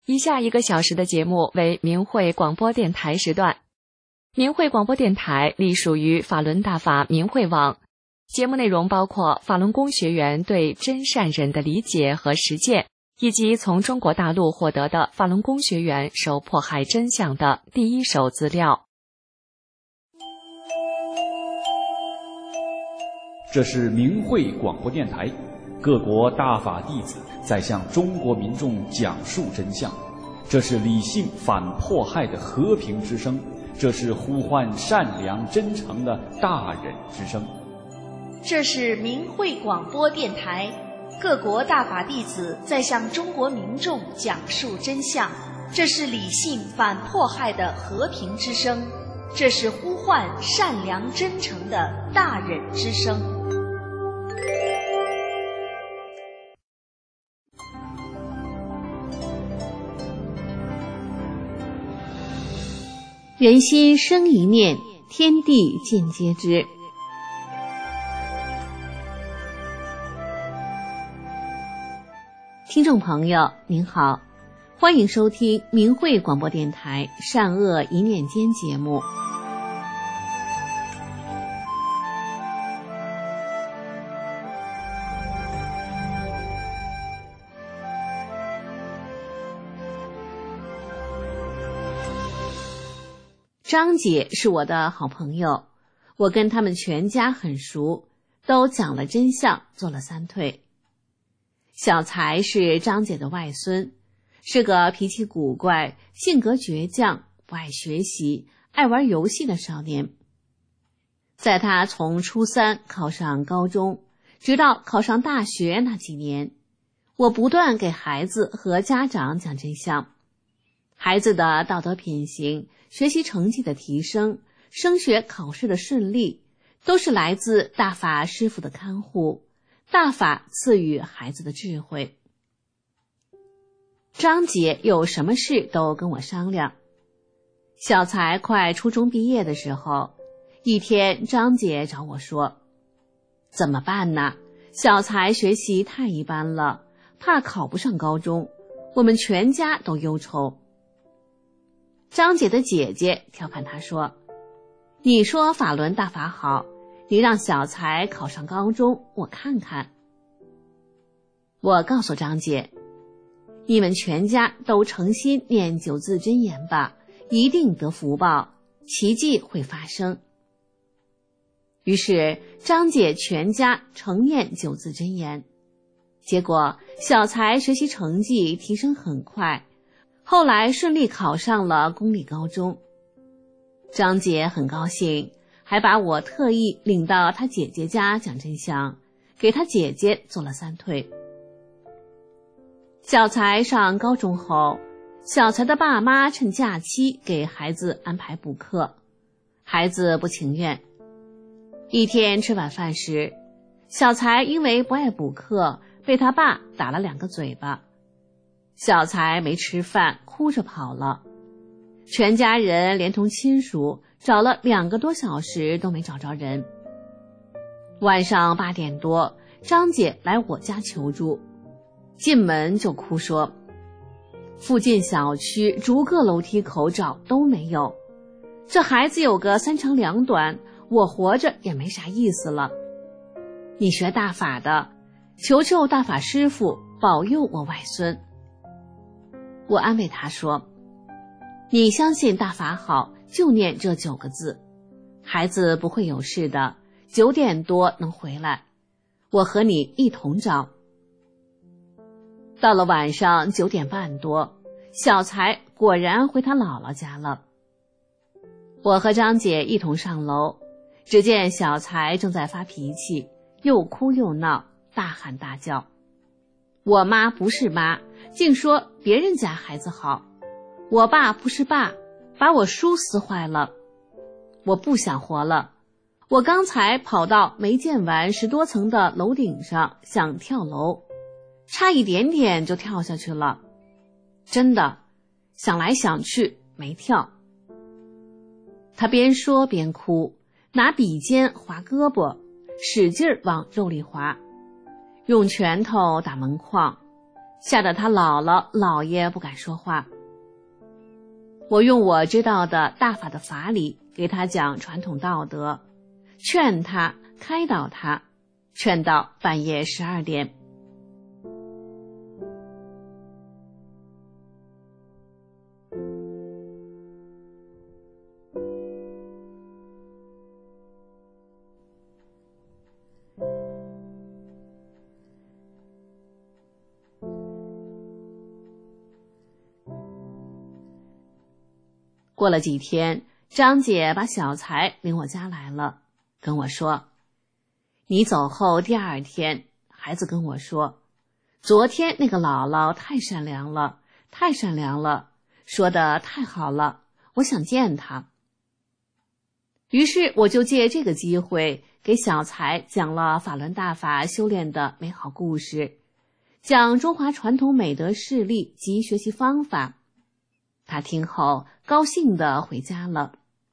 以下1个小时的节目为明慧广播电台时段。明慧广播电台隶属于法轮大法明慧网，节目内容包括法轮功学员对真善忍的理解和实践，以及从中国大陆获得的法轮功学员受迫害真相的第一手资料。 这是明慧广播电台，各国大法弟子在向中国民众讲述真相，这是理性反迫害的和平之声，这是呼唤善良真诚的大忍之声。 这是明慧广播电台，各国大法弟子在向中国民众讲述真相，这是理性反迫害的和平之声，这是呼唤善良真诚的大忍之声。 人心生一念，天地尽皆知。听众朋友您好，欢迎收听明慧广播电台善恶一念间节目。张姐是我的好朋友，我跟他们全家很熟，都讲了真相，做了3退。小才是张姐的外孙，是个脾气古怪、性格倔强、不爱学习、爱玩游戏的少年。在他从初3考上高中，直到考上大学那几年，我不断给孩子和家长讲真相。孩子的道德品行、学习成绩的提升、升学考试的顺利，都是来自大法师父的看护，大法赐予孩子的智慧。张姐有什么事都跟我商量。小才快初中毕业的时候，一天张姐找我说，怎么办呢？小才学习太一般了，怕考不上高中，我们全家都忧愁。张姐的姐姐调侃她说，你说法轮大法好，你让小才考上高中，我看看。我告诉张姐，你们全家都诚心念9字真言吧，一定得福报，奇迹会发生。于是张姐全家诚念9字真言，结果小才学习成绩提升很快，后来顺利考上了公立高中。张姐很高兴，还把我特意领到她姐姐家讲真相，给她姐姐做了3退。小才上高中后，小才的爸妈趁假期给孩子安排补课，孩子不情愿。一天吃晚饭时，小才因为不爱补课，被他爸打了2个嘴巴。小才没吃饭，哭着跑了。全家人连同亲属找了2个多小时都没找着人。晚上8点多，张姐来我家求助，进门就哭说，附近小区逐个楼梯口找都没有，这孩子有个3长2短，我活着也没啥意思了。你学大法的，求求大法师父保佑我外孙。我安慰他说，你相信大法好，就念这9个字，孩子不会有事的，9点多能回来，我和你一同找。到了晚上9点半多，小才果然回他姥姥家了。我和张姐一同上楼，只见小才正在发脾气，又哭又闹，大喊大叫。我妈不是妈，竟说别人家孩子好；我爸不是爸，把我书撕坏了。我不想活了，我刚才跑到没建完10多层的楼顶上，想跳楼，差一点点就跳下去了。真的，想来想去没跳。他边说边哭，拿笔尖划胳膊，使劲往肉里划，用拳头打门框， 吓得他姥姥姥爷不敢说话。我用我知道的大法的法理给他讲传统道德，劝他开导他，劝到半夜12点。过了几天，张姐把小才领我家来了，跟我说，你走后第2天，孩子跟我说，昨天那个姥姥太善良了，太善良了，说得太好了，我想见她。于是我就借这个机会给小才讲了法轮大法修炼的美好故事，讲中华传统美德事例及学习方法。他听后高兴地回家了。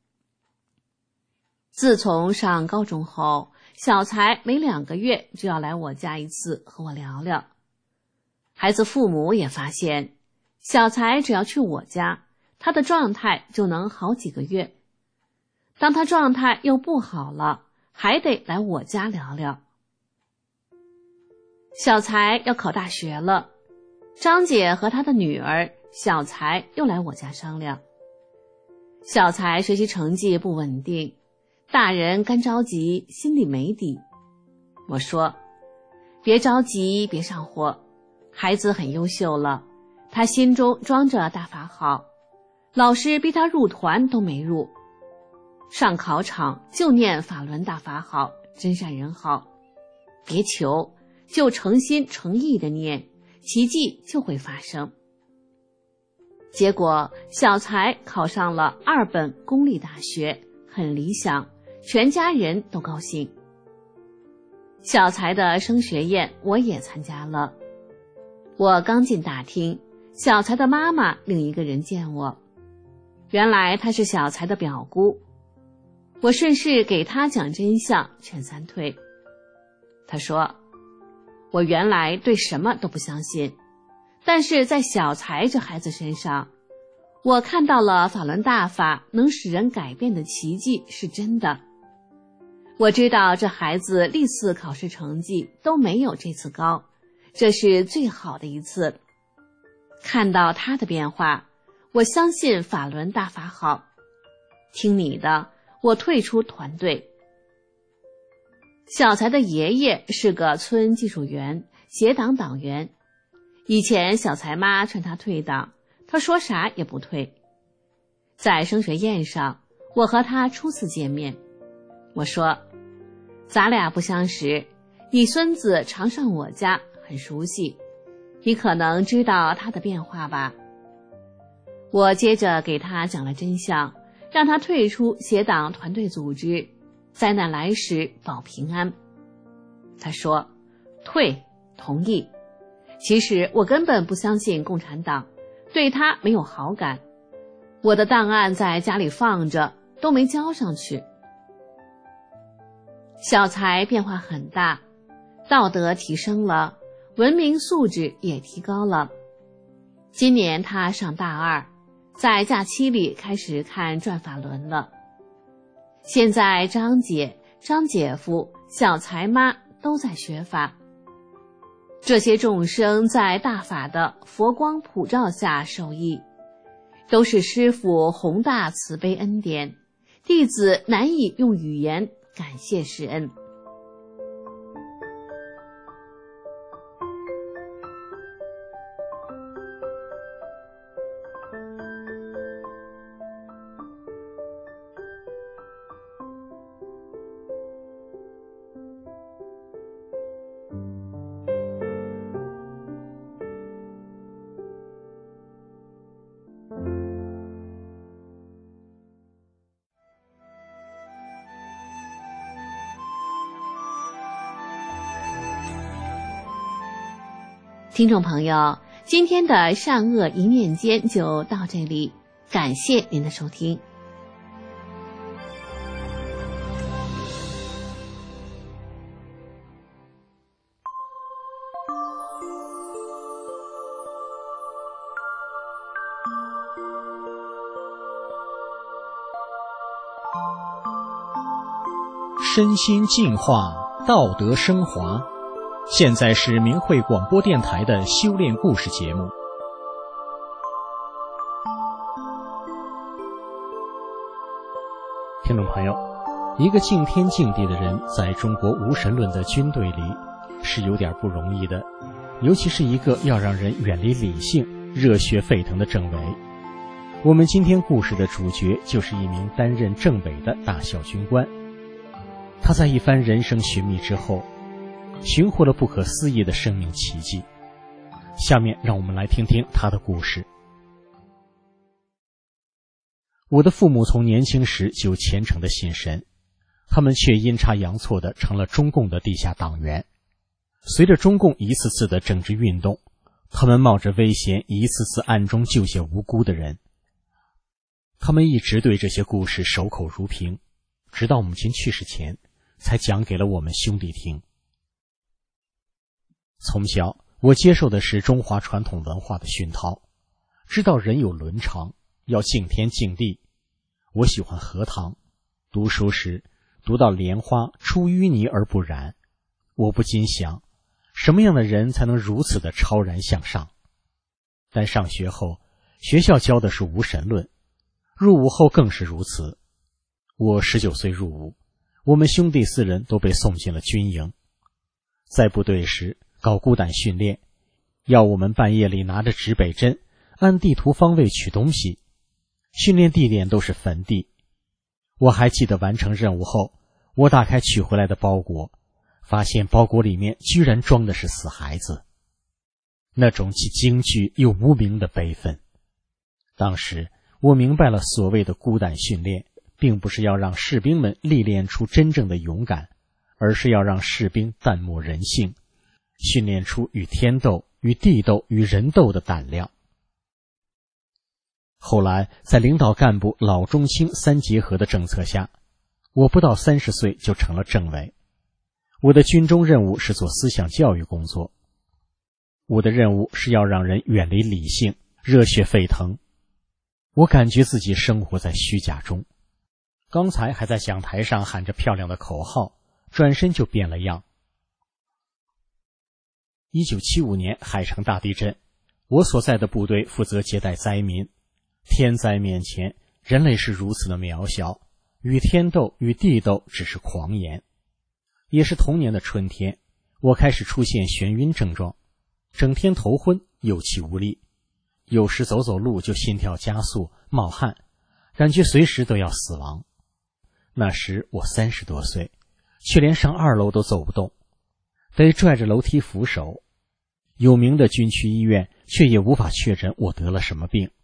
自从上高中后，小才每2个月就要来我家一次和我聊聊。孩子父母也发现，小才只要去我家，他的状态就能好几个月。当他状态又不好了，还得来我家聊聊。小才要考大学了，张姐和她的女儿小才又来我家商量。小才学习成绩不稳定，大人干着急，心里没底。我说，别着急，别上火，孩子很优秀了，他心中装着大法好，老师逼他入团都没入，上考场就念法轮大法好，真善人好，别求，就诚心诚意的念，奇迹就会发生。结果小才考上了2本公立大学，很理想，全家人都高兴。小才的升学宴我也参加了。我刚进大厅，小才的妈妈另一个人见我，原来她是小才的表姑。我顺势给她讲真相，劝3退。她说，我原来对什么都不相信，但是在小才这孩子身上，我看到了法轮大法能使人改变的奇迹是真的。我知道这孩子历次考试成绩都没有这次高，这是最好的一次。看到他的变化，我相信法轮大法好。听你的，我退出团队。小才的爷爷是个村技术员，协党党员。以前小才妈劝他退党，他说啥也不退。在升学宴上，我和他初次见面，我说，咱俩不相识，你孙子常上我家，很熟悉，你可能知道他的变化吧。我接着给他讲了真相，让他退出协党团队组织，灾难来时保平安。他说，退，同意。其实我根本不相信共产党，对他没有好感，我的档案在家里放着，都没交上去。小才变化很大，道德提升了，文明素质也提高了。今年他上大2，在假期里开始看转法轮了。现在张姐、张姐夫、小才妈都在学法。这些众生在大法的佛光普照下受益，都是师父宏大慈悲恩典，弟子难以用语言感谢师恩。听众朋友，今天的善恶一念间就到这里，感谢您的收听。 身心净化，道德升华。现在是明慧广播电台的修炼故事节目。听众朋友，一个敬天敬地的人，在中国无神论的军队里是有点不容易的，尤其是一个要让人远离理性、热血沸腾的政委。我们今天故事的主角就是一名担任政委的大校军官。他在一番人生寻觅之后，寻获了不可思议的生命奇迹。下面让我们来听听他的故事。我的父母从年轻时就虔诚的信神，他们却阴差阳错地成了中共的地下党员。随着中共一次次的政治运动，他们冒着危险一次次暗中救下无辜的人。他们一直对这些故事守口如瓶，直到母亲去世前才讲给了我们兄弟听。从小我接受的是中华传统文化的熏陶，知道人有伦常，要敬天敬地。我喜欢荷塘，读书时读到莲花出淤泥而不染，我不禁想，什么样的人才能如此的超然向上？但上学后，学校教的是无神论，入伍后更是如此。我19岁入伍，我们兄弟4人都被送进了军营。在部队时搞孤胆训练，要我们半夜里拿着指北针按地图方位取东西，训练地点都是坟地。我还记得完成任务后，我打开取回来的包裹，发现包裹里面居然装的是死孩子，那种既惊惧又无名的悲愤。当时我明白了，所谓的孤胆训练并不是要让士兵们历练出真正的勇敢，而是要让士兵淡漠人性，训练出与天斗、与地斗、与人斗的胆量。后来在领导干部老中青3结合的政策下，我不到30岁就成了政委。我的军中任务是做思想教育工作，我的任务是要让人远离理性，热血沸腾。我感觉自己生活在虚假中，刚才还在讲台上喊着漂亮的口号，转身就变了样。1975年海城大地震，我所在的部队负责接待灾民。天灾面前，人类是如此的渺小，与天斗、与地斗只是狂言。也是同年的春天，我开始出现眩晕症状，整天头昏，有气无力，有时走走路就心跳加速，冒汗，感觉随时都要死亡。那时我30多岁，却连上2楼都走不动，得拽着楼梯扶手。有名的军区医院却也无法确诊我得了什么病。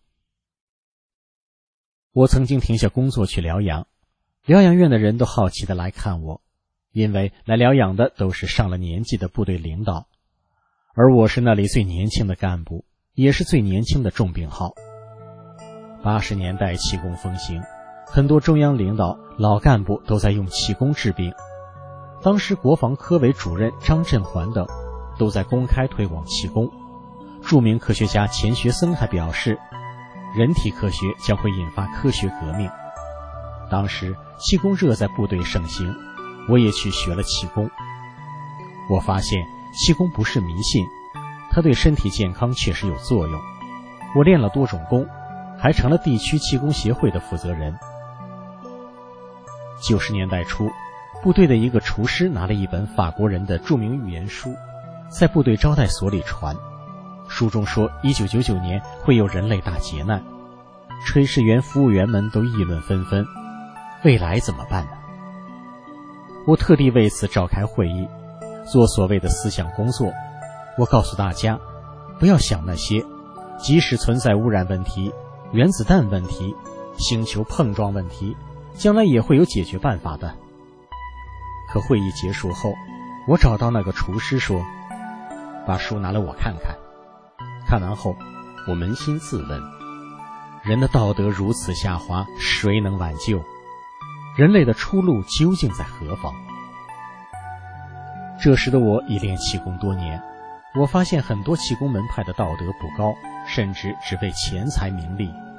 我曾经停下工作去疗养，疗养院的人都好奇地来看我，因为来疗养的都是上了年纪的部队领导，而我是那里最年轻的干部，也是最年轻的重病号。80年代气功风行，很多中央领导、老干部都在用气功治病。当时国防科委主任张振环等都在公开推广气功。著名科学家钱学森还表示，人体科学将会引发科学革命。当时气功热在部队盛行，我也去学了气功。我发现气功不是迷信，它对身体健康确实有作用。我练了多种功，还成了地区气功协会的负责人。90年代初，部队的一个厨师拿了一本法国人的著名预言书，在部队招待所里传。书中说1999年会有人类大劫难，炊事员、服务员们都议论纷纷，未来怎么办呢？我特地为此召开会议，做所谓的思想工作。我告诉大家，不要想那些，即使存在污染问题、原子弹问题、星球碰撞问题，将来也会有解决办法的。可会议结束后，我找到那个厨师说，把书拿来我看看。看完后，我扪心自问，人的道德如此下滑，谁能挽救？人类的出路究竟在何方？这时的我已练气功多年，我发现很多气功门派的道德不高，甚至只为钱财名利，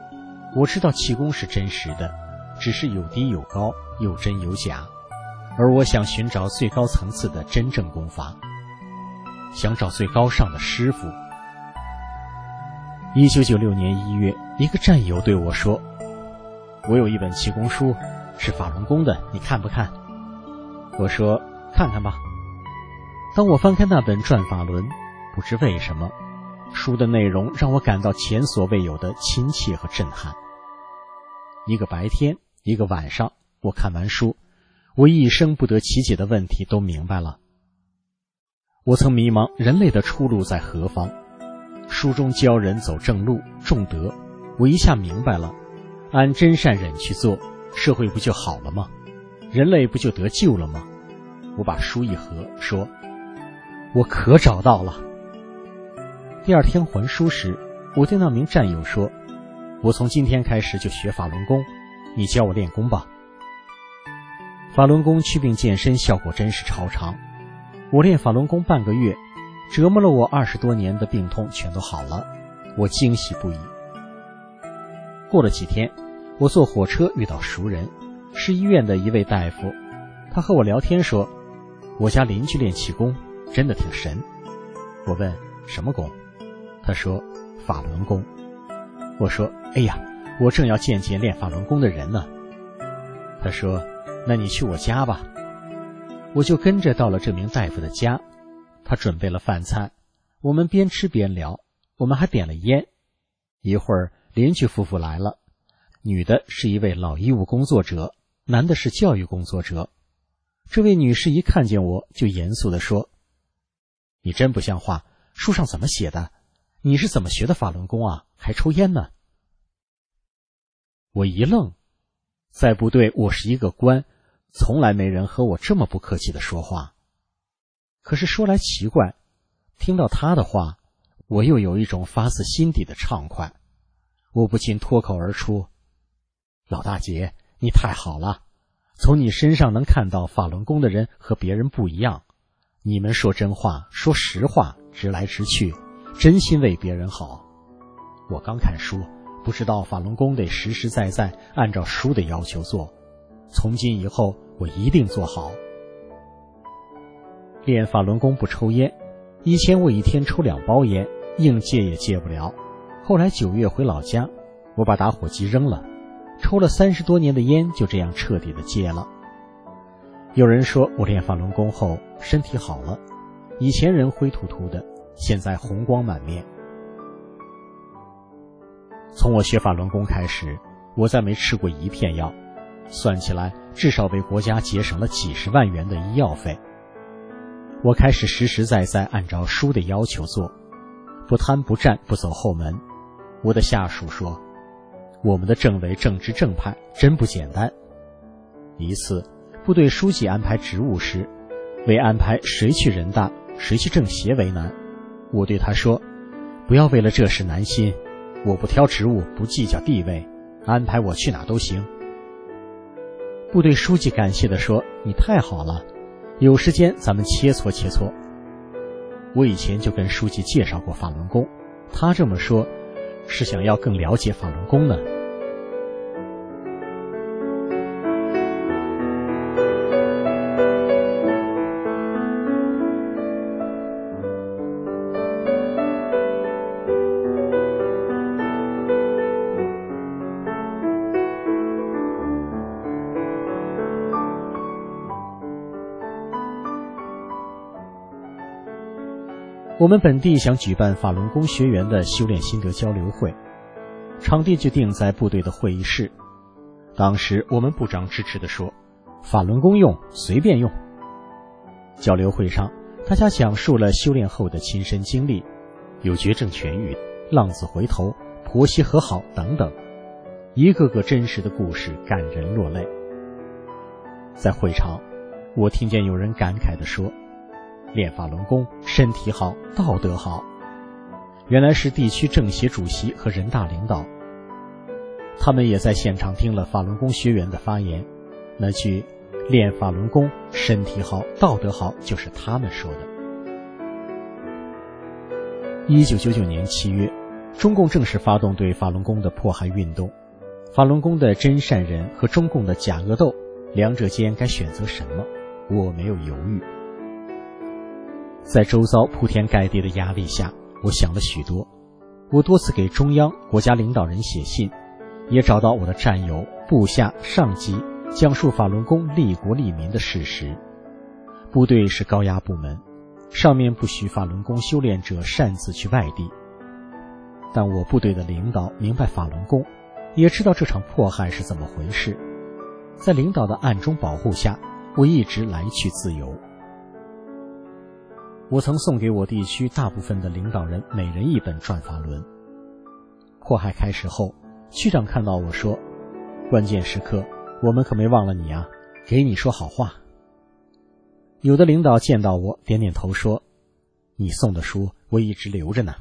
我知道气功是真实的，只是有低有高，有真有假，而我想寻找最高层次的真正功法，想找最高尚的师傅。1996年1月，一个战友对我说，我有一本气功书，是法轮功的，你看不看？我说看看吧。当我翻开那本转法轮，不知为什么，书的内容让我感到前所未有的亲切和震撼。一个白天，一个晚上，我看完书，我一生不得其解的问题都明白了。我曾迷茫人类的出路在何方，书中教人走正路重德，我一下明白了，按真善忍去做，社会不就好了吗？人类不就得救了吗？我把书一合，说我可找到了。第二天还书时，我对那名战友说，我从今天开始就学法轮功，你教我练功吧。法轮功祛病健身效果真是超常，我练法轮功半个月，折磨了我20多年的病痛全都好了，我惊喜不已。过了几天，我坐火车遇到熟人，是医院的一位大夫，他和我聊天说，我家邻居练气功真的挺神。我问什么功？他说法轮功。我说哎呀，我正要见见练法轮功的人呢。他说那你去我家吧。我就跟着到了这名大夫的家，他准备了饭菜，我们边吃边聊，我们还点了烟。一会儿邻居夫妇来了，女的是一位老医务工作者，男的是教育工作者。这位女士一看见我就严肃地说，你真不像话，书上怎么写的？你是怎么学的法轮功啊？还抽烟呢？我一愣，在部队我是一个官，从来没人和我这么不客气地说话。可是说来奇怪，听到他的话，我又有一种发自心底的畅快。我不禁脱口而出，老大姐，你太好了，从你身上能看到法轮功的人和别人不一样，你们说真话，说实话，直来直去，真心为别人好。我刚看书，不知道法轮功得实实在在按照书的要求做，从今以后我一定做好。练法轮功不抽烟，以前我一天抽2包烟，硬戒也戒不了。后来9月回老家，我把打火机扔了，抽了30多年的烟就这样彻底的戒了。有人说我练法轮功后身体好了，以前人灰秃秃的，现在红光满面。从我学法轮功开始，我再没吃过一片药，算起来至少为国家节省了几十万元的医药费。我开始实实在在按照书的要求做，不贪不占，不走后门。我的下属说，我们的政委正直正派真不简单。一次部队书记安排职务时，为安排谁去人大谁去政协为难，我对他说，不要为了这事难心，我不挑职务，不计较地位，安排我去哪都行。部队书记感谢地说，你太好了，有时间咱们切磋切磋。我以前就跟书记介绍过法轮功，他这么说是想要更了解法轮功呢。我们本地想举办法轮功学员的修炼心得交流会，场地就定在部队的会议室。当时我们部长支持地说，法轮功用随便用。交流会上，大家讲述了修炼后的亲身经历，有绝症痊愈、浪子回头、婆媳和好等等，一个个真实的故事感人落泪。在会场，我听见有人感慨地说，练法轮功身体好，道德好。原来是地区政协主席和人大领导，他们也在现场听了法轮功学员的发言。那句练法轮功身体好，道德好就是他们说的。1999年7月，中共正式发动对法轮功的迫害运动， 法轮功的真善人和中共的假恶斗，两者间该选择什么？我没有犹豫。在周遭铺天盖地的压力下，我想了许多。我多次给中央、国家领导人写信，也找到我的战友、部下、上级，讲述法轮功利国利民的事实。部队是高压部门，上面不许法轮功修炼者擅自去外地。但我部队的领导明白法轮功，也知道这场迫害是怎么回事。在领导的暗中保护下，我一直来去自由。我曾送给我地区大部分的领导人每人一本转法轮。迫害开始后，区长看到我说，关键时刻我们可没忘了你啊，给你说好话。有的领导见到我点点头说，你送的书我一直留着呢。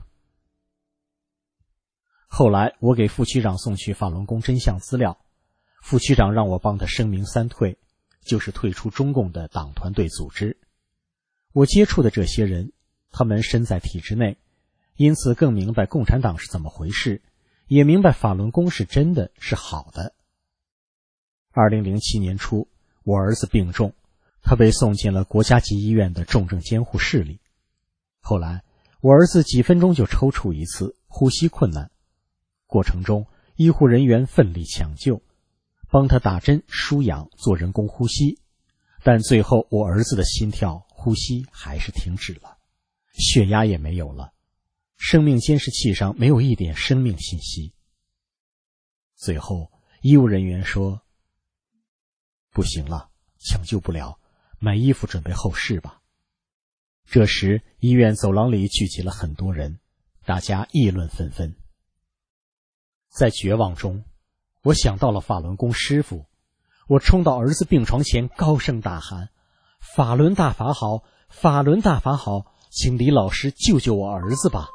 后来我给副区长送去法轮功真相资料，副区长让我帮他声明三退，就是退出中共的党团队组织。我接触的这些人，他们身在体制内，因此更明白共产党是怎么回事，也明白法轮功是真的，是好的。2007年初，我儿子病重，他被送进了国家级医院的重症监护室里。后来我儿子几分钟就抽搐一次，呼吸困难，过程中医护人员奋力抢救，帮他打针输氧做人工呼吸，但最后我儿子的心跳呼吸还是停止了，血压也没有了，生命监视器上没有一点生命信息。最后医务人员说，不行了，抢救不了，买衣服准备后事吧。这时医院走廊里聚集了很多人，大家议论纷纷。在绝望中，我想到了法轮功师傅，我冲到儿子病床前高声大喊，法轮大法好，法轮大法好，请李老师救救我儿子吧。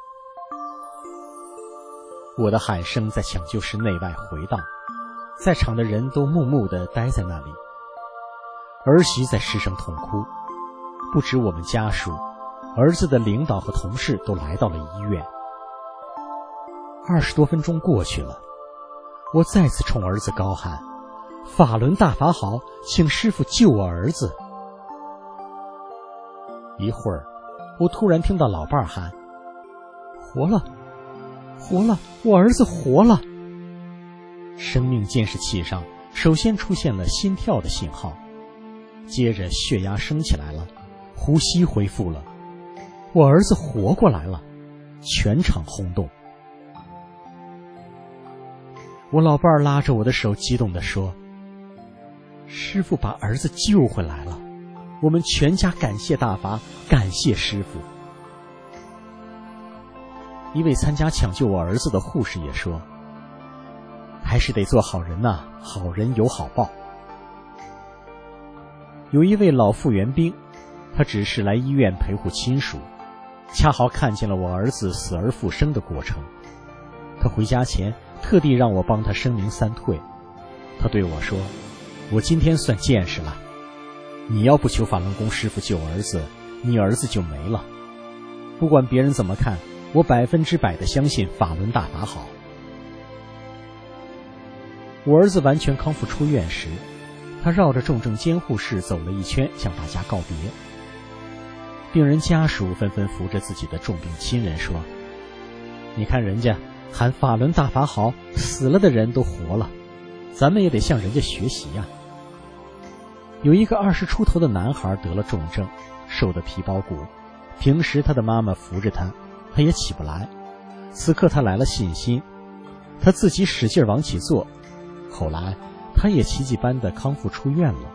我的喊声在抢救室内外回荡，在场的人都木木地待在那里。儿媳在失声痛哭，不止我们家属，儿子的领导和同事都来到了医院。20多分钟过去了，我再次冲儿子高喊，法轮大法好，请师父救我儿子。一会儿，我突然听到老伴儿喊，活了，活了，我儿子活了。生命监视器上首先出现了心跳的信号，接着血压升起来了，呼吸恢复了，我儿子活过来了，全场轰动。我老伴儿拉着我的手激动地说，师父把儿子救回来了，我们全家感谢大法，感谢师父。一位参加抢救我儿子的护士也说，还是得做好人呐，好人有好报。有一位老复员兵，他只是来医院陪护亲属，恰好看见了我儿子死而复生的过程。他回家前特地让我帮他声明三退。他对我说，我今天算见识了，你要不求法轮功师父救儿子，你儿子就没了。不管别人怎么看，我100%的相信法轮大法好。我儿子完全康复出院时，他绕着重症监护室走了一圈，向大家告别。病人家属纷纷扶着自己的重病亲人说，你看人家喊法轮大法好，死了的人都活了，咱们也得向人家学习呀。有一个20出头的男孩得了重症，瘦得皮包骨，平时他的妈妈扶着他，他也起不来。此刻他来了信心，他自己使劲往起坐，后来他也奇迹般的康复出院了。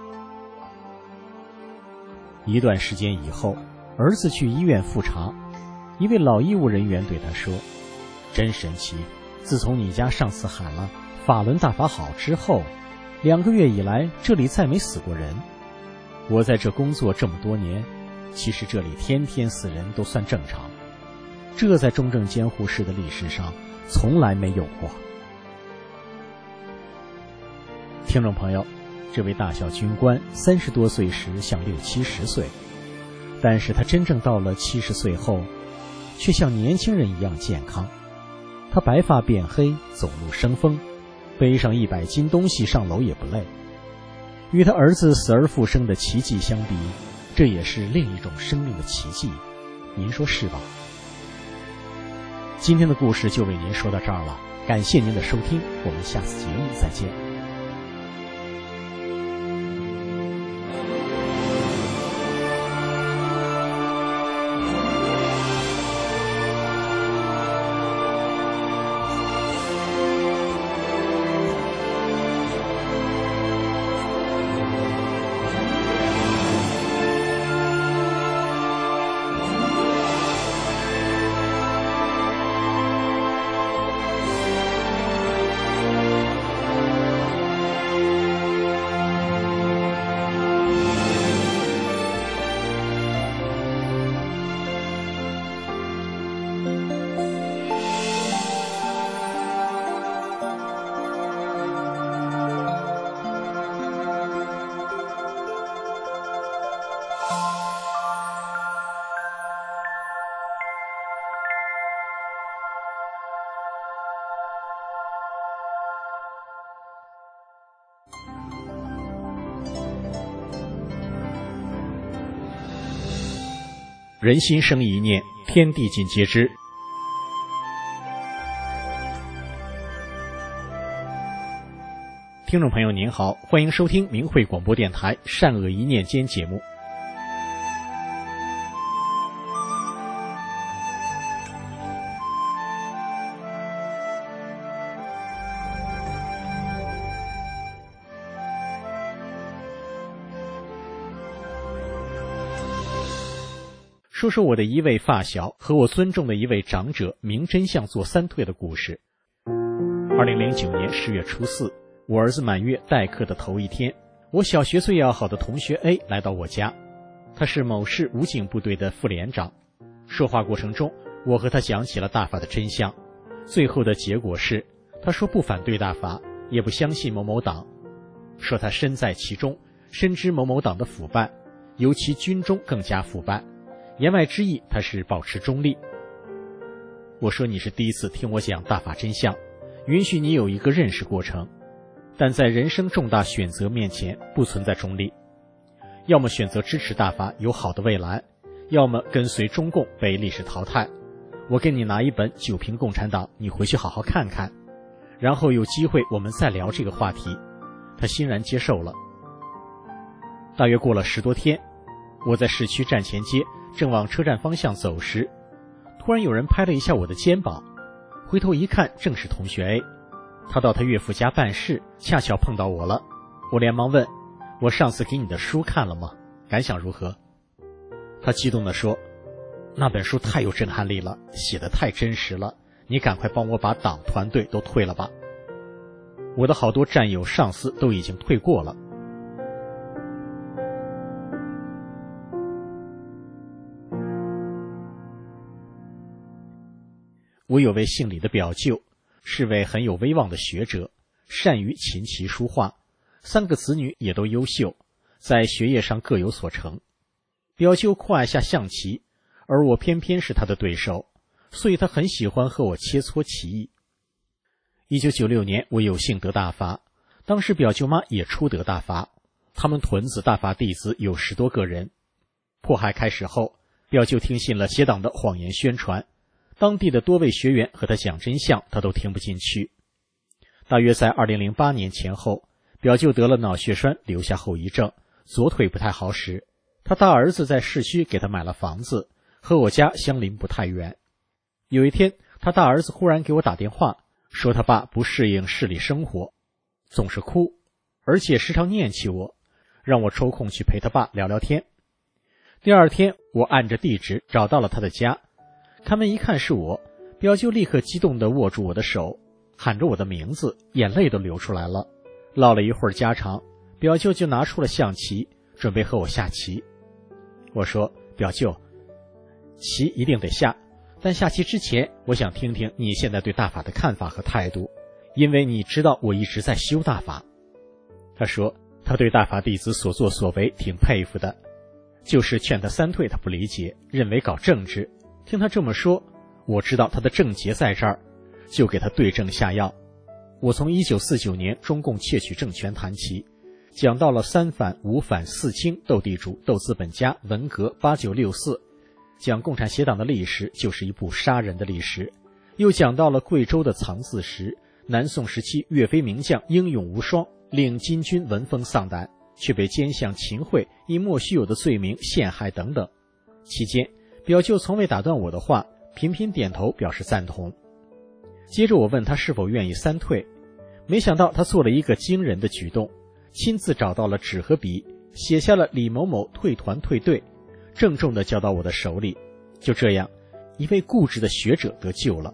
一段时间以后，儿子去医院复查，一位老医务人员对他说，真神奇，自从你家上次喊了法轮大法好之后，2个月以来这里再没死过人。我在这工作这么多年，其实这里天天死人都算正常，这在重症监护室的历史上从来没有过。听众朋友，这位大小军官30多岁时像60、70岁，但是他真正到了70岁后，却像年轻人一样健康。他白发变黑，走路生风， 背上100斤东西上楼也不累。与他儿子死而复生的奇迹相比，这也是另一种生命的奇迹，您说是吧？今天的故事就为您说到这儿了，感谢您的收听，我们下次节目再见。人心生一念，天地尽皆知。听众朋友您好，欢迎收听明慧广播电台善恶一念间节目。说说我的一位发小和我尊重的一位长者明真相做3退的故事。2009年10月初4，我儿子满月待课的头一天，我小学最要好的同学 A 来到我家，他是某市武警部队的副连长。说话过程中，我和他讲起了大法的真相，最后的结果是，他说不反对大法，也不相信某某党，说他身在其中，深知某某党的腐败，尤其军中更加腐败。言外之意，他是保持中立。我说你是第一次听我讲大法真相，允许你有一个认识过程，但在人生重大选择面前不存在中立，要么选择支持大法有好的未来，要么跟随中共被历史淘汰。我给你拿一本《九评共产党》，你回去好好看看，然后有机会我们再聊这个话题。他欣然接受了。大约过了10多天，我在市区站前街正往车站方向走时，突然有人拍了一下我的肩膀，回头一看，正是同学 A。 他到他岳父家办事，恰巧碰到我了。我连忙问，我上次给你的书看了吗？感想如何？他激动地说，那本书太有震撼力了，写得太真实了，你赶快帮我把党团队都退了吧。我的好多战友上司都已经退过了。我有位姓李的表舅，是位很有威望的学者，善于琴棋书画，3个子女也都优秀，在学业上各有所成。表舅酷爱下象棋，而我偏偏是他的对手，所以他很喜欢和我切磋棋艺。1996年，我有幸得大法，当时表舅妈也初得大法，他们屯子大法弟子有10多个人。迫害开始后，表舅听信了邪党的谎言宣传，当地的多位学员和他讲真相，他都听不进去。大约在2008年前后，表舅得了脑血栓，留下后遗症，左腿不太好使。他大儿子在市区给他买了房子，和我家相邻不太远。有一天，他大儿子忽然给我打电话，说他爸不适应市里生活，总是哭，而且时常念起我，让我抽空去陪他爸聊聊天。第二天，我按着地址找到了他的家，开门一看是我，表舅立刻激动地握住我的手，喊着我的名字，眼泪都流出来了。唠了一会儿家常，表舅就拿出了象棋，准备和我下棋。我说，表舅，棋一定得下，但下棋之前，我想听听你现在对大法的看法和态度，因为你知道我一直在修大法。他说，他对大法弟子所作所为挺佩服的，就是劝他3退他不理解，认为搞政治。听他这么说，我知道他的症结在这儿，就给他对症下药。 我从1949年中共窃取政权谈起，讲到了三反、五反、四清、斗地主、斗资本家、文革、8964，讲共产协党的历史就是一部杀人的历史。又讲到了贵州的藏字石，南宋时期岳飞名将英勇无双，令金军闻风丧胆，却被奸相秦桧以莫须有的罪名陷害等等。期间表舅从未打断我的话，频频点头表示赞同。接着我问他是否愿意三退，没想到他做了一个惊人的举动，亲自找到了纸和笔，写下了李某某退团退队，郑重地交到我的手里。就这样，一位固执的学者得救了。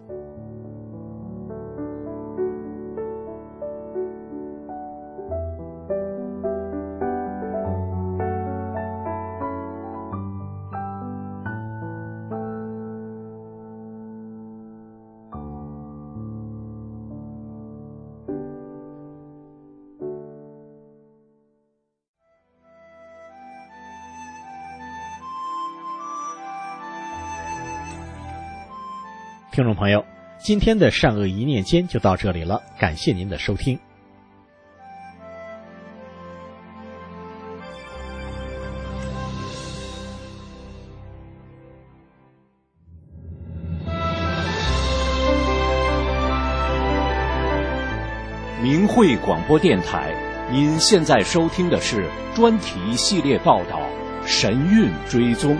听众朋友，今天的善恶一念间就到这里了，感谢您的收听。 明慧广播电台，您现在收听的是专题系列报道《神韵追踪》。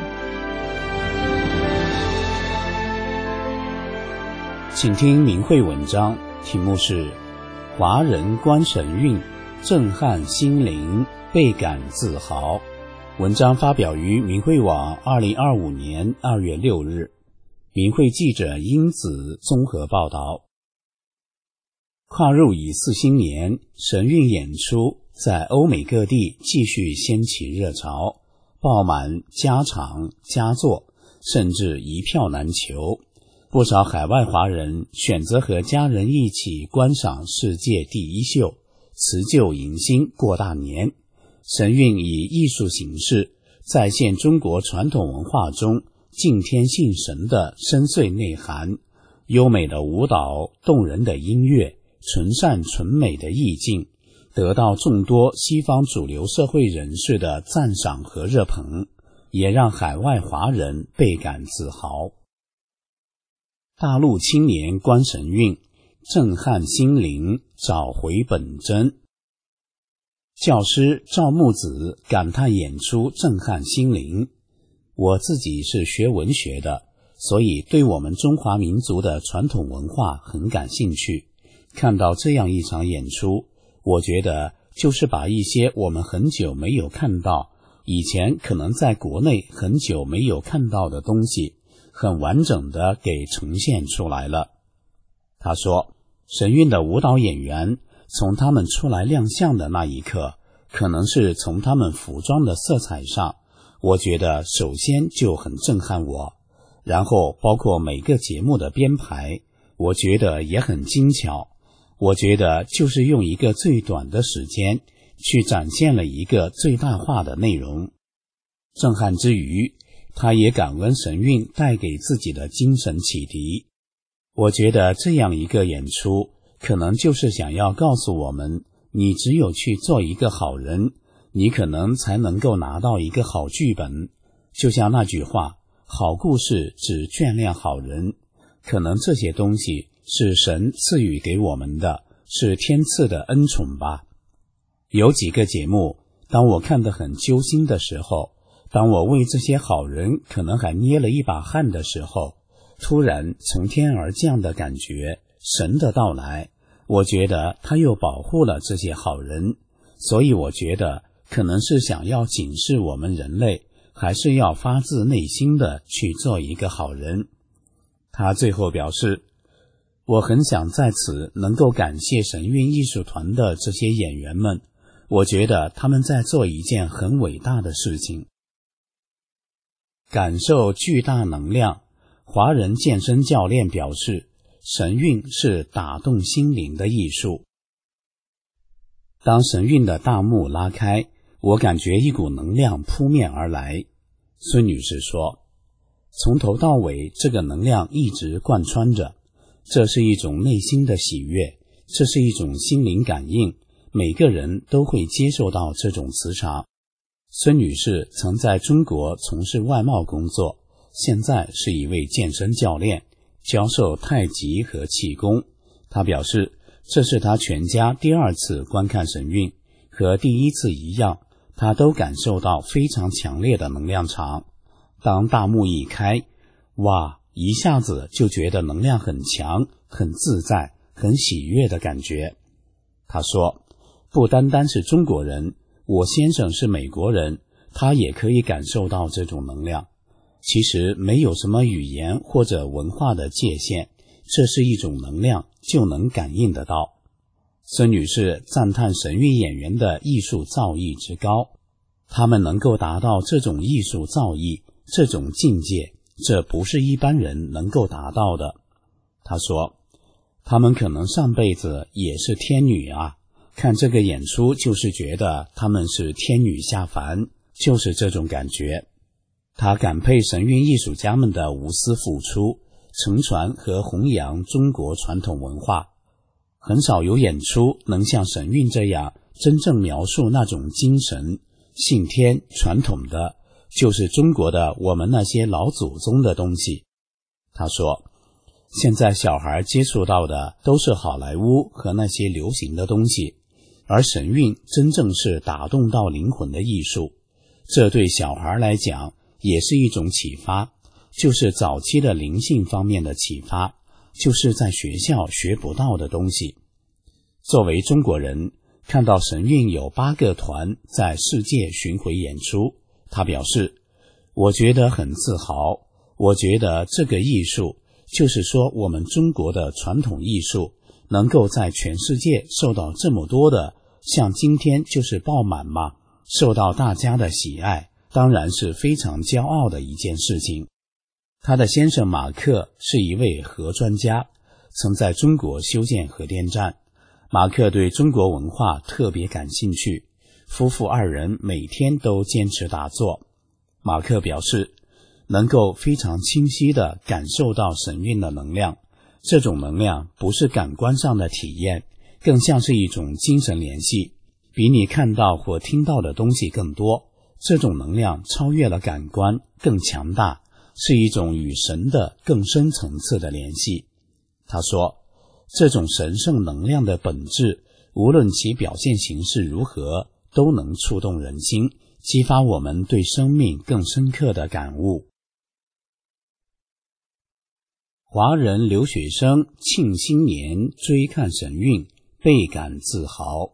请听明慧文章，题目是《华人观神韵，震撼心灵，倍感自豪》。文章发表于明慧网2025年2月6日。明慧记者英子综合报道。跨入乙巳新年，神韵演出在欧美各地继续掀起热潮，爆满家场佳作，甚至一票难求。不少海外华人选择和家人一起观赏世界第一秀，辞旧迎新过大年。神韵以艺术形式再现中国传统文化中敬天信神的深邃内涵，优美的舞蹈，动人的音乐，纯善纯美的意境，得到众多西方主流社会人士的赞赏和热捧，也让海外华人倍感自豪。大陆青年观神韵，震撼心灵，找回本真。教师赵木子感叹演出震撼心灵。我自己是学文学的，所以对我们中华民族的传统文化很感兴趣。看到这样一场演出，我觉得就是把一些我们很久没有看到，以前可能在国内很久没有看到的东西，很完整的给呈现出来了。他说，神韵的舞蹈演员从他们出来亮相的那一刻，可能是从他们服装的色彩上，我觉得首先就很震撼我，然后包括每个节目的编排，我觉得也很精巧。我觉得就是用一个最短的时间去展现了一个最大化的内容。震撼之余，他也感恩神韵带给自己的精神启迪。我觉得这样一个演出，可能就是想要告诉我们，你只有去做一个好人，你可能才能够拿到一个好剧本。就像那句话，好故事只眷恋好人。可能这些东西是神赐予给我们的，是天赐的恩宠吧。有几个节目，当我看得很揪心的时候，当我为这些好人可能还捏了一把汗的时候，突然从天而降的感觉，神的到来，我觉得他又保护了这些好人。所以我觉得可能是想要警示我们人类，还是要发自内心的去做一个好人。他最后表示，我很想在此能够感谢神韵艺术团的这些演员们，我觉得他们在做一件很伟大的事情。感受巨大能量，华人健身教练表示，神韵是打动心灵的艺术。当神韵的大幕拉开，我感觉一股能量扑面而来。孙女士说，从头到尾这个能量一直贯穿着，这是一种内心的喜悦， 这是一种心灵感应，每个人都会接受到这种磁场。孙女士曾在中国从事外贸工作，现在是一位健身教练，教授太极和气功。她表示，这是她全家第2次观看神韵，和第1次一样，她都感受到非常强烈的能量场。当大幕一开，哇，一下子就觉得能量很强，很自在，很喜悦的感觉。他说，不单单是中国人，我先生是美国人，他也可以感受到这种能量。其实没有什么语言或者文化的界限，这是一种能量，就能感应得到。孙女士赞叹神韵演员的艺术造诣之高，他们能够达到这种艺术造诣，这种境界，这不是一般人能够达到的。他说，他们可能上辈子也是天女啊，看这个演出就是觉得他们是天女下凡，就是这种感觉。他感佩神韵艺术家们的无私付出，承传和弘扬中国传统文化。很少有演出能像神韵这样真正描述那种精神，信天传统的，就是中国的我们那些老祖宗的东西。他说，现在小孩接触到的都是好莱坞和那些流行的东西，而神韵真正是打动到灵魂的艺术。这对小孩来讲也是一种启发，就是早期的灵性方面的启发，就是在学校学不到的东西。作为中国人，看到神韵有8个团在世界巡回演出，他表示，我觉得很自豪，我觉得这个艺术，就是说我们中国的传统艺术，能够在全世界受到这么多的，像今天就是爆满嘛，受到大家的喜爱，当然是非常骄傲的一件事情。他的先生马克是一位核专家，曾在中国修建核电站。马克对中国文化特别感兴趣，夫妇2人每天都坚持打坐。马克表示，能够非常清晰地感受到神韵的能量，这种能量不是感官上的体验，更像是一种精神联系，比你看到或听到的东西更多。这种能量超越了感官，更强大，是一种与神的更深层次的联系。他说，这种神圣能量的本质，无论其表现形式如何，都能触动人心，激发我们对生命更深刻的感悟。华人留学生庆新年追看神韵，倍感自豪。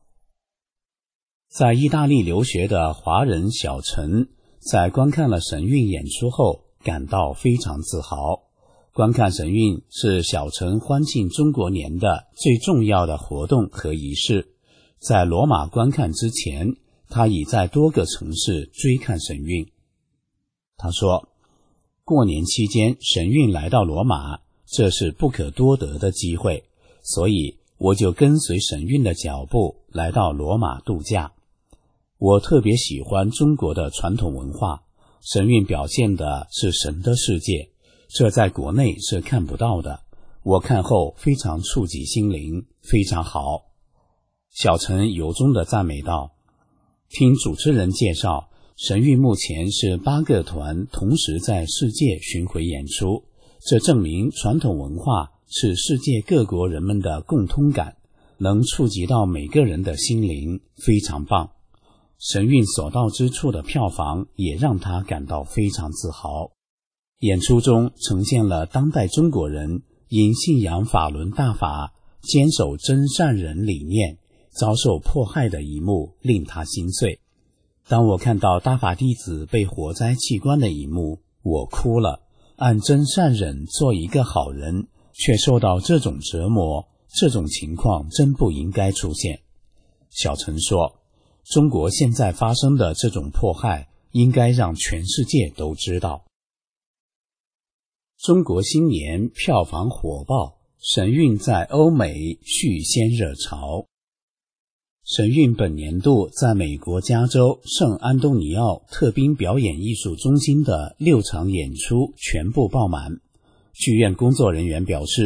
在意大利留学的华人小陈，在观看了神韵演出后，感到非常自豪。观看神韵是小陈欢庆中国年的最重要的活动和仪式。在罗马观看之前，他已在多个城市追看神韵。他说，过年期间神韵来到罗马，这是不可多得的机会，所以我就跟随神韵的脚步来到罗马度假。我特别喜欢中国的传统文化，神韵表现的是神的世界，这在国内是看不到的，我看后非常触及心灵，非常好。小陈由衷地赞美道，听主持人介绍，神韵目前是8个团同时在世界巡回演出，这证明传统文化是世界各国人们的共通感，能触及到每个人的心灵，非常棒。神韵所到之处的票房也让他感到非常自豪。演出中呈现了当代中国人因信仰法轮大法，坚守真善人理念，遭受迫害的一幕，令他心碎。当我看到大法弟子被火灾器官的一幕，我哭了。按真善忍做一个好人，却受到这种折磨，这种情况真不应该出现。小陈说，中国现在发生的这种迫害，应该让全世界都知道。中国新年票房火爆，神韵在欧美续先热潮。神韵本年度在美国加州圣安东尼奥特宾表演艺术中心的6场演出全部爆满。剧院工作人员表示，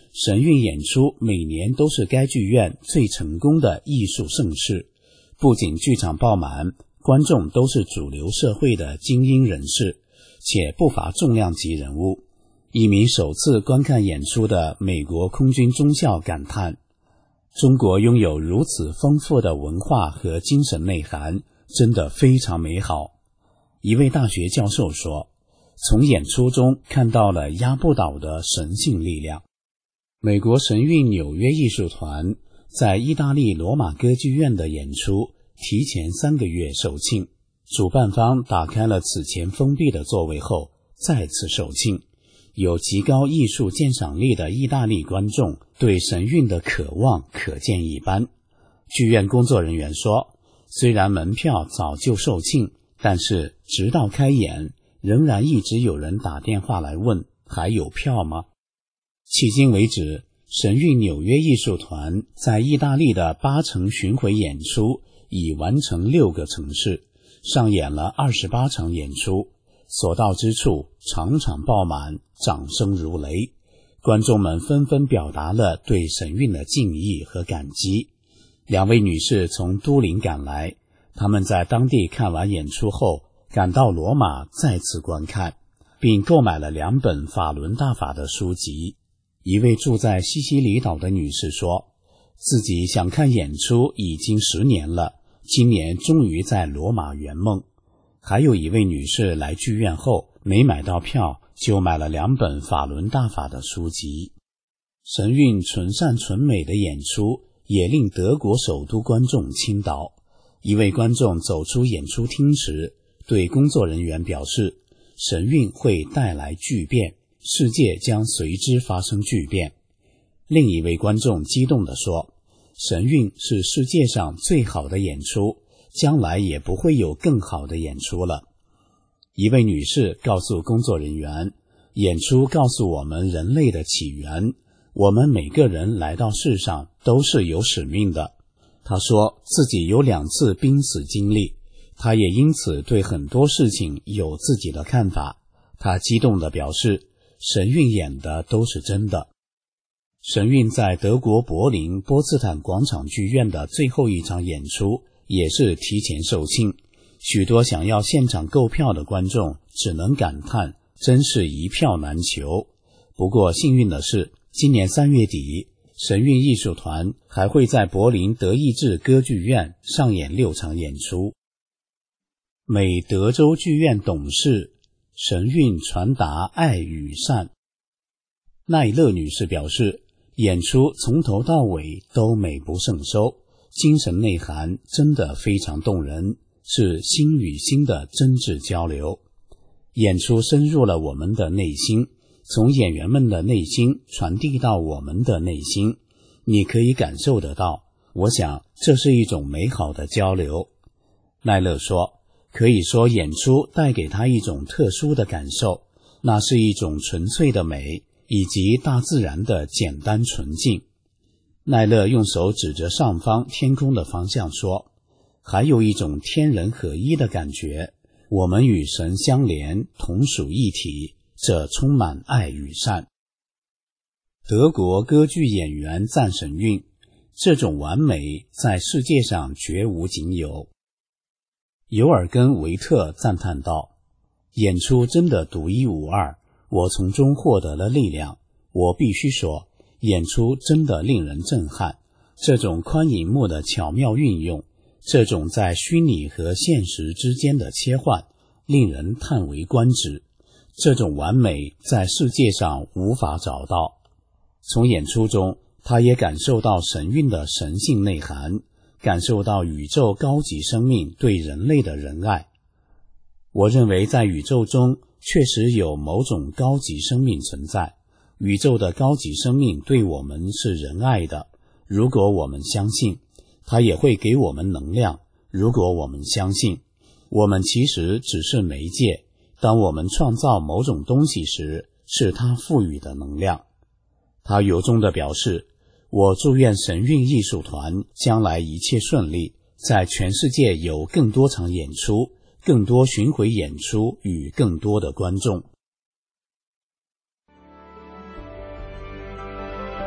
神韵演出每年都是该剧院最成功的艺术盛事，不仅剧场爆满，观众都是主流社会的精英人士，且不乏重量级人物。一名首次观看演出的美国空军中校感叹，中国拥有如此丰富的文化和精神内涵，真的非常美好。一位大学教授说，从演出中看到了压不倒的神性力量。美国神韵纽约艺术团在意大利罗马歌剧院的演出提前3个月售罄，主办方打开了此前封闭的座位后再次售罄。有极高艺术鉴赏力的意大利观众对神韵的渴望可见一斑。剧院工作人员说，虽然门票早就售罄，但是直到开演仍然一直有人打电话来问还有票吗？迄今为止，神韵纽约艺术团在意大利的8城巡回演出已完成6个城市，上演了28场演出，所到之处场场爆满，掌声如雷，观众们纷纷表达了对神韵的敬意和感激。2位女士从都灵赶来，她们在当地看完演出后赶到罗马再次观看，并购买了2本法伦大法的书籍。一位住在西西里岛的女士说，自己想看演出已经10年了，今年终于在罗马圆梦。还有一位女士来剧院后没买到票，就买了2本法伦大法的书籍。神韵纯善纯美的演出也令德国首都观众倾倒。一位观众走出演出厅时，对工作人员表示，神韵会带来巨变，世界将随之发生巨变。另一位观众激动地说，神韵是世界上最好的演出，将来也不会有更好的演出了。一位女士告诉工作人员，演出告诉我们人类的起源，我们每个人来到世上都是有使命的。她说自己有2次濒死经历，她也因此对很多事情有自己的看法。她激动地表示，神韵演的都是真的。神韵在德国柏林波茨坦广场剧院的最后一场演出也是提前售罄，许多想要现场购票的观众只能感叹，真是一票难求。不过幸运的是，今年3月底，神韵艺术团还会在柏林德意志歌剧院上演6场演出。美德州剧院董事，神韵传达爱与善。奈勒女士表示，演出从头到尾都美不胜收，精神内涵真的非常动人，是心与心的真挚交流。演出深入了我们的内心，从演员们的内心传递到我们的内心，你可以感受得到。我想这是一种美好的交流。奈勒说，可以说演出带给他一种特殊的感受，那是一种纯粹的美，以及大自然的简单纯净。奈勒用手指着上方天空的方向说，还有一种天人合一的感觉，我们与神相连，同属一体，这充满爱与善。德国歌剧演员赞神韵，这种完美在世界上绝无仅有。尤尔根·维特赞叹道，演出真的独一无二，我从中获得了力量。我必须说，演出真的令人震撼，这种宽银幕的巧妙运用，这种在虚拟和现实之间的切换，令人叹为观止。这种完美在世界上无法找到。从演出中，他也感受到神韵的神性内涵，感受到宇宙高级生命对人类的仁爱。我认为在宇宙中确实有某种高级生命存在，宇宙的高级生命对我们是仁爱的，如果我们相信，它也会给我们能量，如果我们相信，我们其实只是媒介，当我们创造某种东西时，是它赋予的能量。他由衷地表示，我祝愿神韵艺术团将来一切顺利，在全世界有更多场演出，更多巡回演出与更多的观众。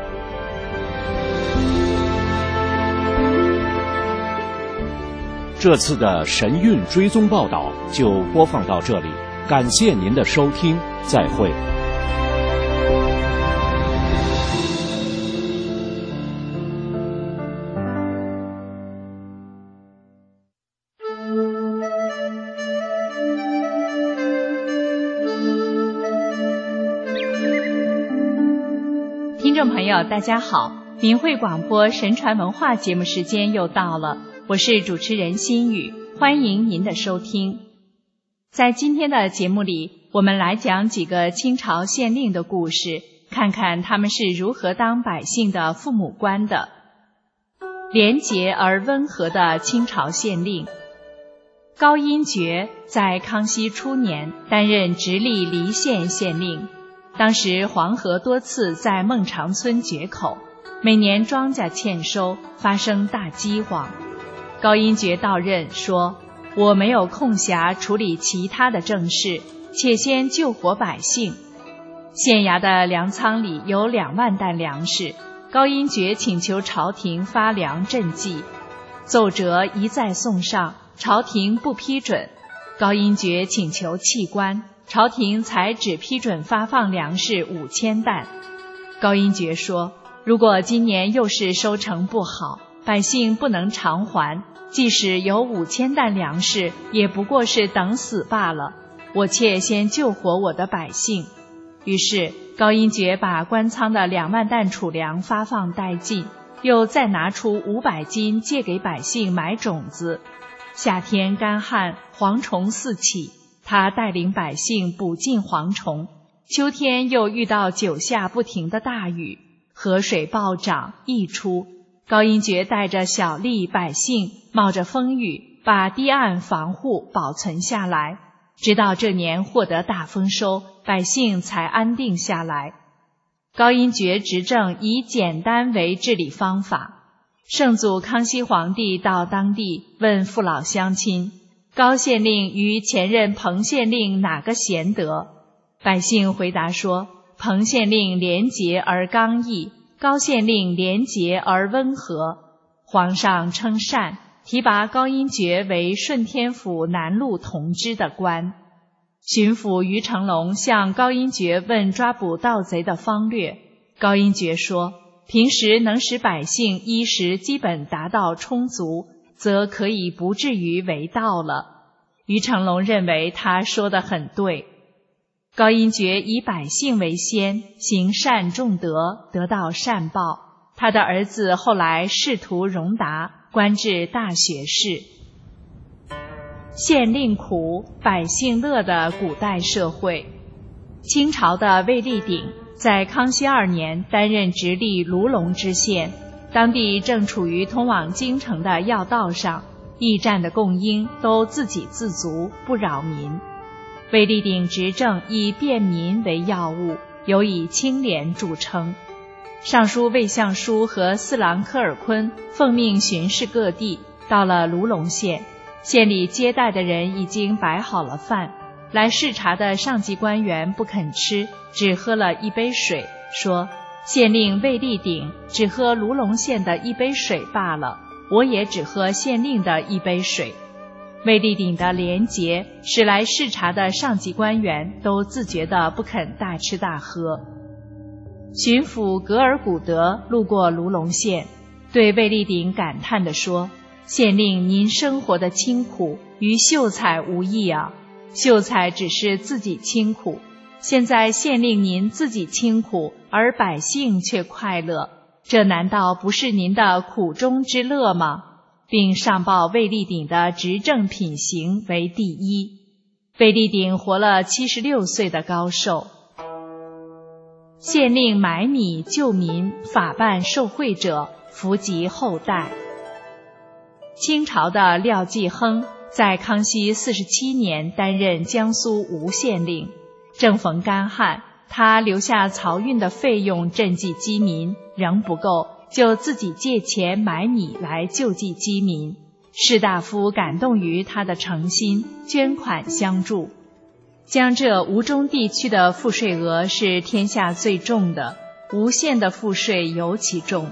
这次的神韵追踪报道就播放到这里，感谢您的收听，再会。 听众朋友大家好，明慧广播神传文化节目时间又到了，我是主持人心雨，欢迎您的收听。在今天的节目里，我们来讲几个清朝县令的故事，看看他们是如何当百姓的父母官的。廉洁而温和的清朝县令高英觉在康熙初年担任直隶黎县县令，当时黄河多次在孟尝村决口，每年庄稼欠收，发生大饥荒。高英觉到任说，我没有空暇处理其他的政事，且先救活百姓。县衙的粮仓里有2万担粮食，高英觉请求朝廷发粮赈济，奏折一再送上，朝廷不批准。高英觉请求弃官，朝廷才只批准发放粮食5000担。高英觉说，如果今年又是收成不好，百姓不能偿还，即使有5000担粮食，也不过是等死罢了，我且先救活我的百姓。于是高英觉把官仓的2万担储粮发放殆尽，又再拿出500斤借给百姓买种子。夏天干旱，蝗虫四起，他带领百姓捕尽蝗虫。秋天又遇到9下不停的大雨，河水暴涨溢出，高英觉带着小吏百姓冒着风雨，把堤岸防护保存下来，直到这年获得大丰收，百姓才安定下来。高英觉执政以简单为治理方法。圣祖康熙皇帝到当地问父老乡亲，高县令与前任彭县令哪个贤德？百姓回答说，彭县令廉洁而刚毅，高县令廉洁而温和。皇上称善，提拔高英觉为顺天府南路同知的官。巡抚于成龙向高英觉问抓捕盗贼的方略，高英觉说，平时能使百姓衣食基本达到充足，则可以不至于为盗了。于成龙认为他说得很对。高英觉以百姓为先，行善重德，得到善报。他的儿子后来仕途荣达，官至大学士。县令苦，百姓乐的古代社会。清朝的卫立鼎在康熙2年担任直隶卢龙知县，当地正处于通往京城的要道上，驿站的供应都自给自足，不扰民。卫立鼎执政以便民为要务，尤以清廉著称。尚书魏相书和四郎科尔坤奉命巡视各地，到了卢龙县，县里接待的人已经摆好了饭，来视察的上级官员不肯吃，只喝了一杯水，说，县令卫立鼎只喝卢龙县的一杯水罢了，我也只喝县令的一杯水。卫立鼎的廉洁使来视察的上级官员都自觉地不肯大吃大喝。巡抚格尔古德路过卢龙县，对卫立鼎感叹地说，县令您生活的清苦与秀才无异啊，秀才只是自己清苦，现在县令您自己清苦，而百姓却快乐，这难道不是您的苦中之乐吗？并上报卫立鼎的执政品行为第一。卫立鼎活了76岁的高寿。县令买米救民，法办受贿者，福及后代。清朝的廖继亨在康熙47年担任江苏吴县令，正逢干旱，他留下漕运的费用赈济饥民，仍不够，就自己借钱买米来救济饥民。士大夫感动于他的诚心，捐款相助。江浙吴中地区的赋税额是天下最重的，吴县的赋税尤其重。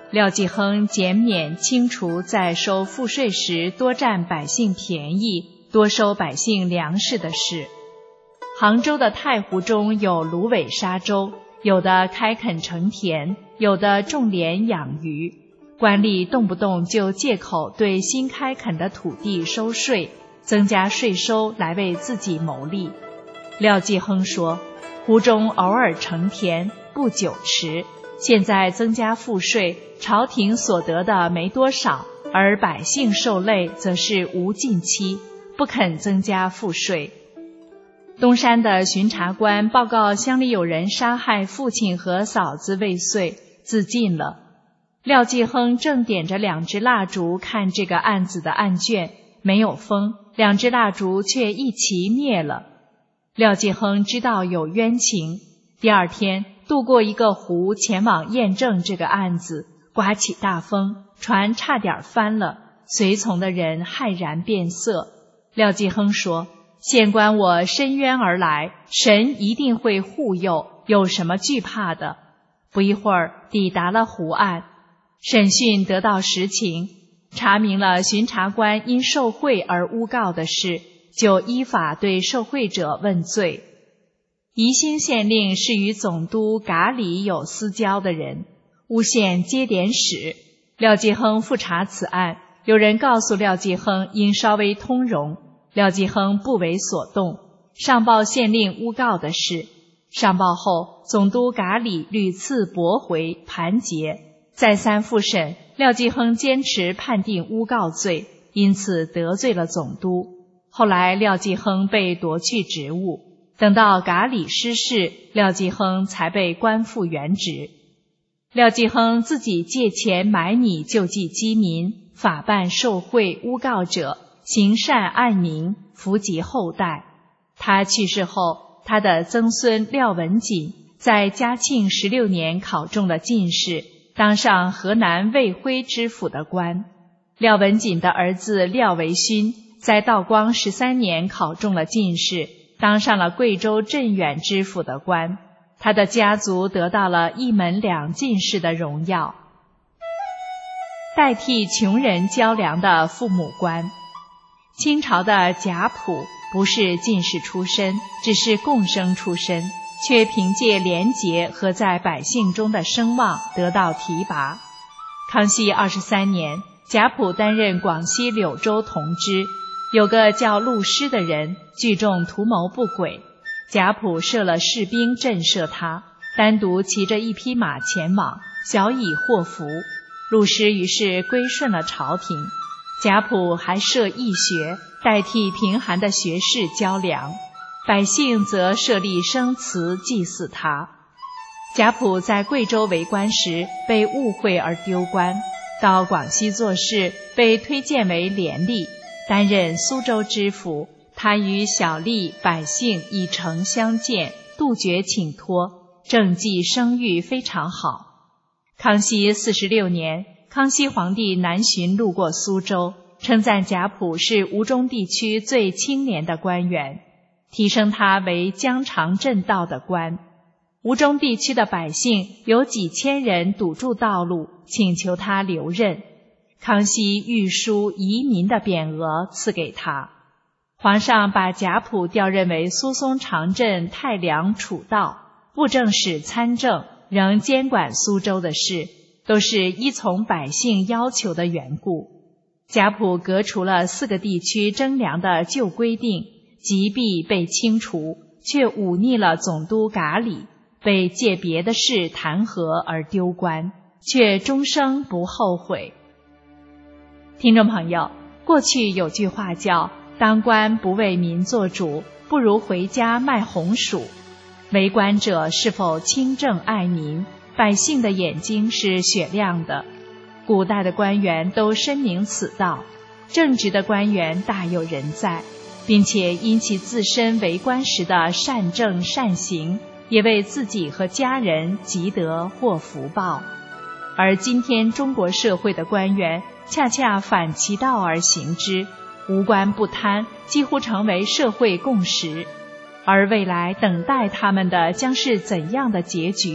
廖继亨减免清除在收赋税时多占百姓便宜、多收百姓粮食的事。杭州的太湖中有芦苇沙洲，有的开垦成田，有的种莲养鱼，官吏动不动就借口对新开垦的土地收税，增加税收来为自己谋利。廖继亨说，湖中偶尔成田，不久迟，现在增加赋税，朝廷所得的没多少，而百姓受累则是无尽期，不肯增加赋税。东山的巡察官报告乡里有人杀害父亲和嫂子未遂，自尽了。廖继亨正点着2支蜡烛看这个案子的案卷，没有风，2支蜡烛却一齐灭了。廖继亨知道有冤情，第2天渡过一个湖前往验证这个案子，刮起大风，船差点翻了，随从的人骇然变色。廖继亨说，县官我申冤而来，神一定会护佑，有什么惧怕的？不一会儿抵达了湖岸，审讯得到实情，查明了巡察官因受贿而诬告的事，就依法对受贿者问罪。宜兴县令是与总督噶里有私交的人，诬陷接典使。廖继亨复查此案，有人告诉廖继亨应稍微通融，廖继亨不为所动，上报县令诬告的事。上报后，总督噶里屡次驳回盘结，再三复审，廖继亨坚持判定诬告罪，因此得罪了总督。后来廖继亨被夺去职务，等到噶里失势，廖继亨才被官复原职。廖继亨自己借钱买米救济饥民，法办受贿诬告者，行善爱民，福及后代。他去世后，他的曾孙廖文锦在嘉庆16年考中了进士，当上河南卫徽知府的官。廖文锦的儿子廖维勋在道光13年考中了进士，当上了贵州镇远知府的官。他的家族得到了1门2进士的荣耀。代替穷人交粮的父母官。清朝的贾普不是进士出身，只是贡生出身，却凭借廉洁和在百姓中的声望得到提拔。康熙23年，贾普担任广西柳州同知，有个叫陆师的人聚众图谋不轨，贾普设了士兵震慑他，单独骑着1匹马前往，小以祸福。陆师于是归顺了朝廷。贾普还设义学，代替贫寒的学士交粮，百姓则设立生祠祭祀他。贾普在贵州为官时被误会而丢官，到广西做事被推荐为廉吏，担任苏州知府。他与小吏百姓以诚相见，杜绝请托，政绩声誉非常好。康熙46年，康熙皇帝南巡路过苏州，称赞贾普是吴中地区最清廉的官员，提升他为江长镇道的官。吴中地区的百姓有几千人堵住道路，请求他留任。康熙御书移民的匾额赐给他。皇上把贾普调任为苏松长镇太良储道，布政使参政，仍监管苏州的事，都是依从百姓要求的缘故。贾普革除了4个地区征粮的旧规定，即必被清除，却忤逆了总督噶里，被借别的事弹劾而丢官，却终生不后悔。听众朋友，过去有句话叫当官不为民做主，不如回家卖红薯。为官者是否清正爱民，百姓的眼睛是雪亮的。古代的官员都深明此道，正直的官员大有人在，并且因其自身为官时的善政善行，也为自己和家人积德获福报。而今天中国社会的官员恰恰反其道而行之，无官不贪几乎成为社会共识。而未来等待他们的将是怎样的结局，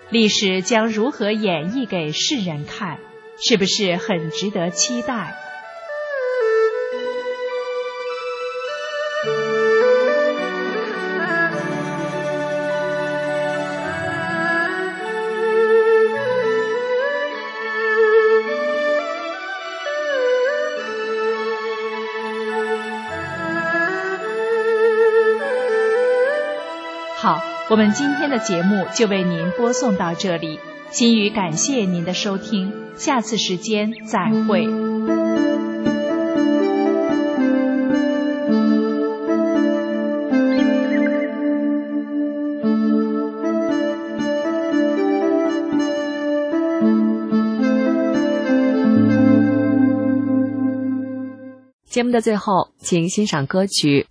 历史将如何演绎给世人看？是不是很值得期待？好，我们今天的节目就为您播送到这里，心语感谢您的收听，下次时间再会。 节目的最后，请欣赏歌曲。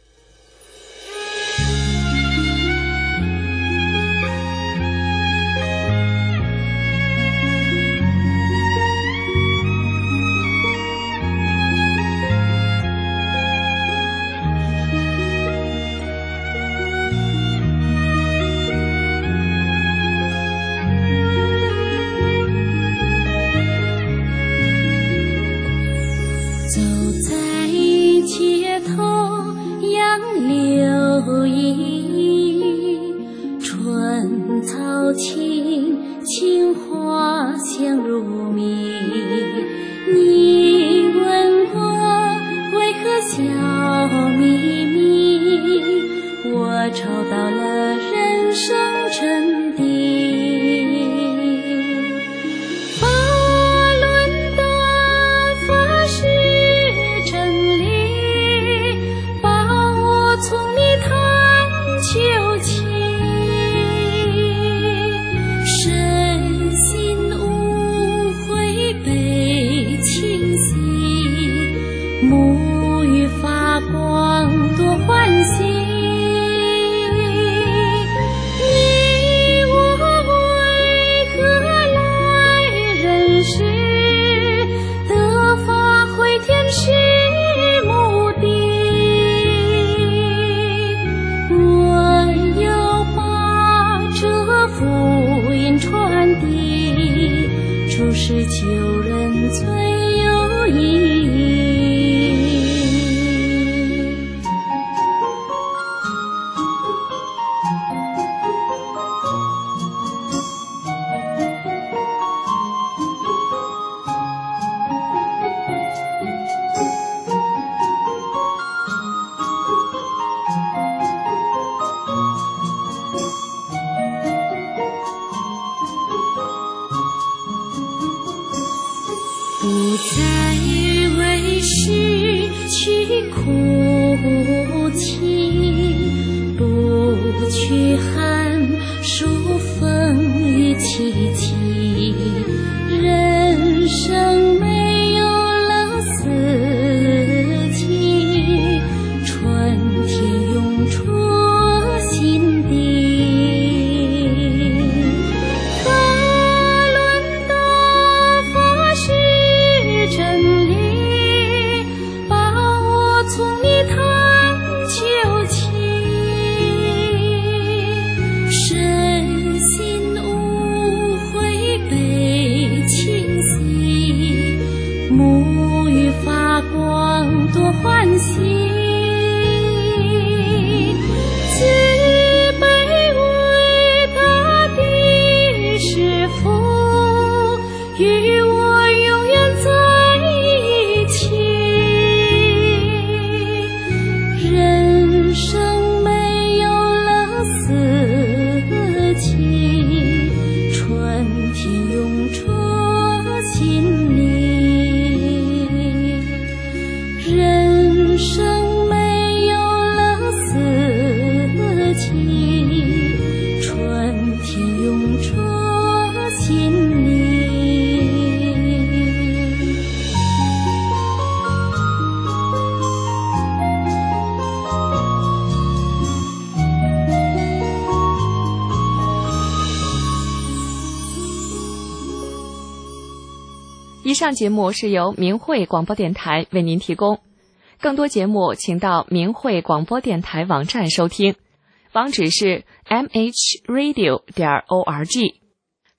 以上节目是由明慧广播电台为您提供，更多节目请到明慧广播电台网站收听，网址是mhradio.org。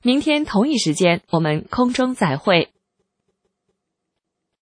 明天同一时间我们空中再会。